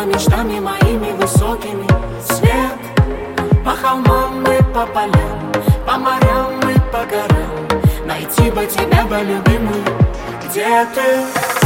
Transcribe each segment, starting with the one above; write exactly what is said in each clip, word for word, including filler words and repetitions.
мечтами моими высокими. Свет по холмам и по полям, по морям и по горам. Найти бы тебя бы, любимый, где ты?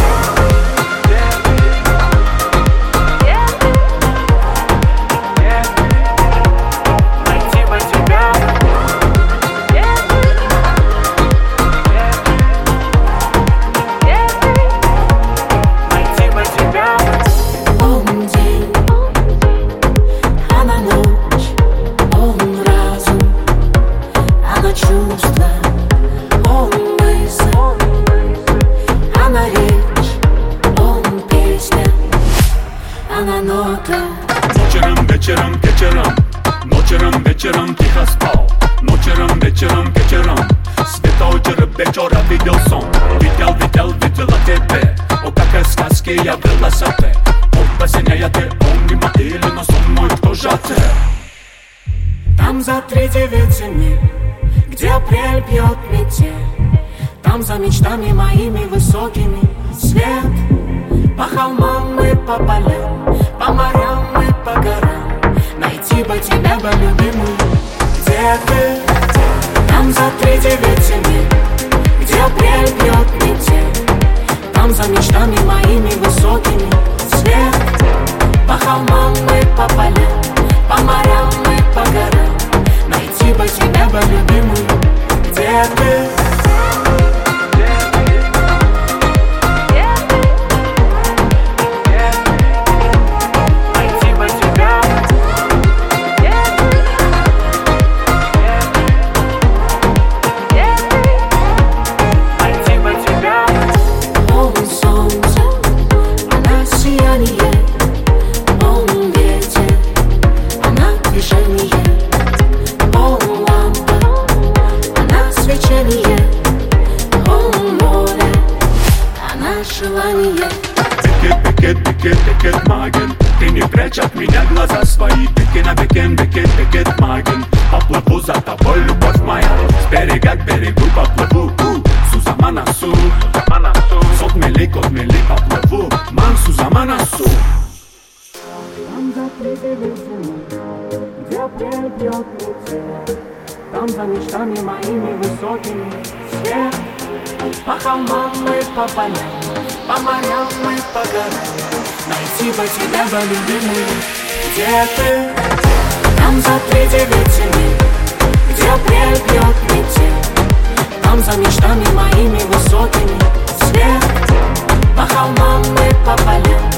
Ночером, вечером, вечером, ночером, вечером тихо спал. Ночером, вечером, вечером, света утра вечера видел сон. Видел, видел, видела тебя. О, как из сказки явилась ты. О, посиняя ты, он мимо или но сон мой, кто же ты? Там за тридевятями, где апрель пьет метель. Там за мечтами моими высокими. Свет по холмам и по полям, по морям и по горам. Найти бы тебя бы, любимый, где ты? Там за тридевятями, где апрель пьет метель. Там за мечтами моими высокими. Свет по холмам и по полям, по морям и по горам. Найти бы тебя бы, любимый, где ты? Бекет, бекет, бекет, бекет, маген. Ты не прячь от меня глаза свои. Беки на бекен, бекет, бекет, маген. Поплыву за тобой, любовь моя. С берега к берегу поплыву. Сузамана су, сот мели, кот мели, поплыву. Ман Сузамана су. Там за тридевятями, где апрель пьет метель. Там за мечтами моими высокими. Свет по холмам и по полям, по морям и по горам. Найти бы тебя бы, любимый, где ты? Там за тридевятями, где апрель пьет метель. Там за мечтами моими высокими. Свет по холмам и по полям,